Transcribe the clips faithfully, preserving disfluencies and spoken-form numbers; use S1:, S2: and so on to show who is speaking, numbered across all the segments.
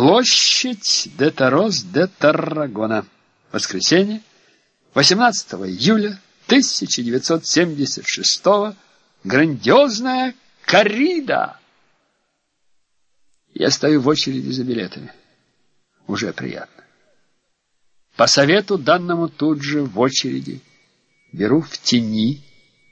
S1: Площадь де Торос де Таррагона. Воскресенье, восемнадцатого июля тысяча девятьсот семьдесят шестого. Грандиозная коррида. Я стою в очереди за билетами. Уже приятно. По совету данному тут же в очереди беру в тени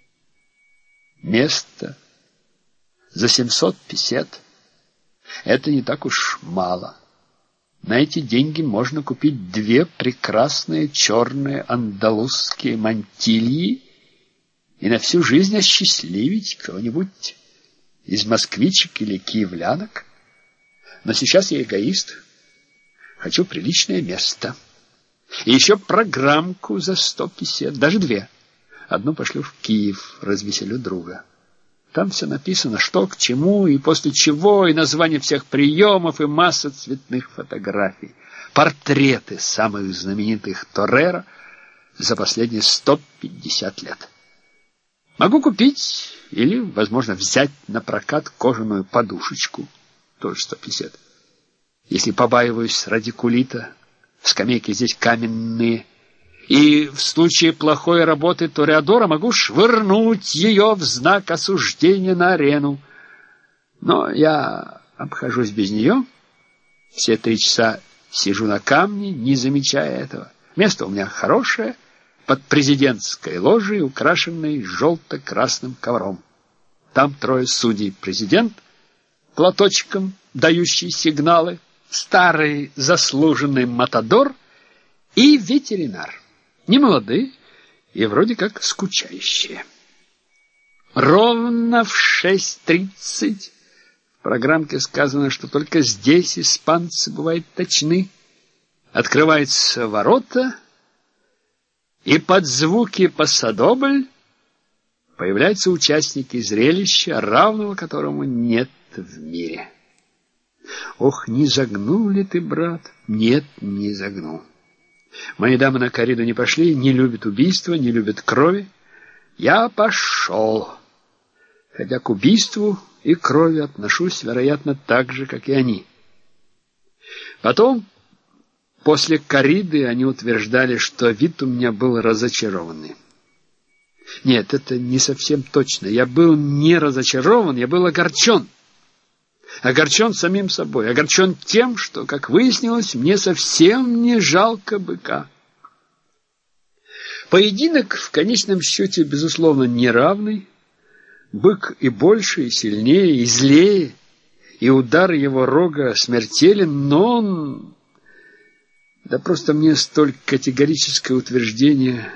S1: место за семьсот песет. Это не так уж мало. На эти деньги можно купить две прекрасные черные андалузские мантильи и на всю жизнь осчастливить кого-нибудь из москвичек или киевлянок. Но сейчас я эгоист. Хочу приличное место. И еще программку за сто песет, даже две. Одну пошлю в Киев, развеселю друга. Там все написано, что к чему и после чего, и название всех приемов, и масса цветных фотографий. Портреты самых знаменитых торero за последние сто пятьдесят лет. Могу купить или, возможно, взять на прокат кожаную подушечку, тоже сто пятьдесят. Если побаиваюсь радикулита, скамейки здесь каменные, и в случае плохой работы тореадора могу швырнуть ее в знак осуждения на арену. Но я обхожусь без нее. Все три часа сижу на камне, не замечая этого. Место у меня хорошее, под президентской ложей, украшенной желто-красным ковром. Там трое судей: президент, платочком дающий сигналы, старый заслуженный матадор и ветеринар. Не молодые и вроде как скучающие. Ровно в шесть тридцать в программке сказано, что только здесь испанцы бывают точны. Открываются ворота, и под звуки пасадобль появляются участники зрелища, равного которому нет в мире. Ох, не загнул ли ты, брат? Нет, не загнул. Мои дамы на корриду не пошли, не любят убийства, не любят крови. Я пошел, хотя к убийству и крови отношусь, вероятно, так же, как и они. Потом, после корриды, они утверждали, что вид у меня был разочарованный. Нет, это не совсем точно. Я был не разочарован, я был огорчен. Огорчен самим собой, огорчен тем, что, как выяснилось, мне совсем не жалко быка. Поединок в конечном счете, безусловно, неравный. Бык и больше, и сильнее, и злее, и удар его рога смертелен, но он... Да просто мне столь категорическое утверждение...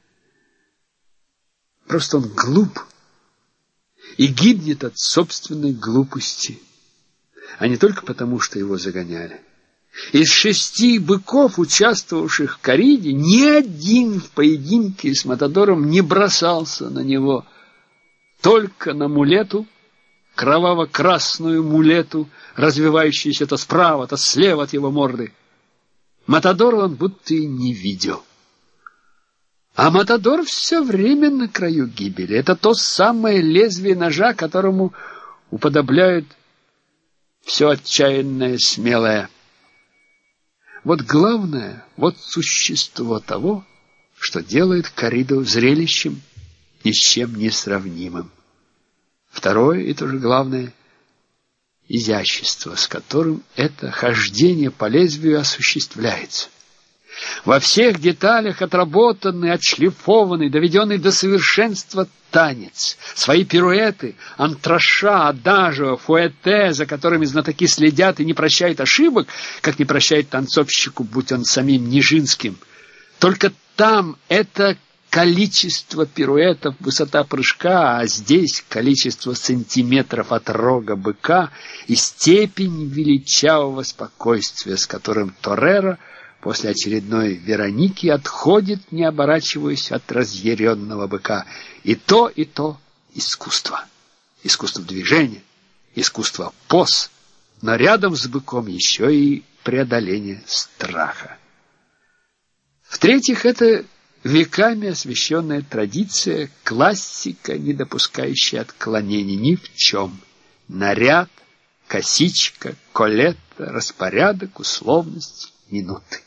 S1: Просто он глуп и гибнет от собственной глупости, а не только потому, что его загоняли. Из шести быков, участвовавших в корриде, ни один в поединке с матадором не бросался на него. Только на мулету, кроваво-красную мулету, развивающуюся то справа, то слева от его морды. Матадора он будто и не видел. А матадор все время на краю гибели. Это то самое лезвие ножа, которому уподобляют все отчаянное, смелое. Вот главное, вот существо того, что делает корриду зрелищем ни с чем не сравнимым. Второе, и тоже главное, изящество, с которым это хождение по лезвию осуществляется. Во всех деталях отработанный, отшлифованный, доведенный до совершенства танец, свои пируэты, антраша, адажио, фуэте, за которыми знатоки следят и не прощают ошибок, как не прощает танцовщику, будь он самим Нижинским. Только там это количество пируэтов, высота прыжка, а здесь количество сантиметров от рога быка и степень величавого спокойствия, с которым торero после очередной Вероники отходит, не оборачиваясь от разъяренного быка. И то, и то искусство. Искусство движения, искусство поз, но рядом с быком еще и преодоление страха. В-третьих, это веками освященная традиция, классика, не допускающая отклонений ни в чем. Наряд, косичка, колетта, распорядок, условность, минуты.